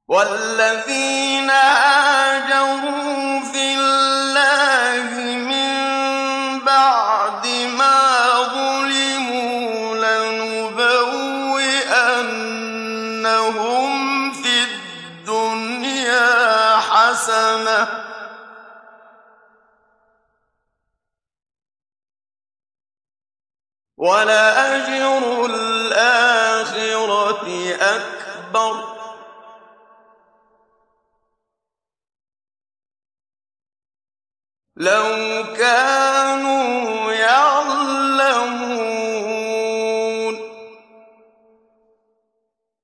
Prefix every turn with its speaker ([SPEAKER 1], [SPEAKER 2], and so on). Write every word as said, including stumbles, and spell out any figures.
[SPEAKER 1] وَالَّذِينَ هَاجَرُوا فِي اللَّهِ مِن بَعْدِ مَا ظُلِمُوا لَنُبَوِّئَنَّهُمْ فِي الدُّنْيَا حَسَنَةً ۖ وَلَأَجْرُ الْآخِرَةِ أَكْبَرُ ۚ لَوْ كَانُوا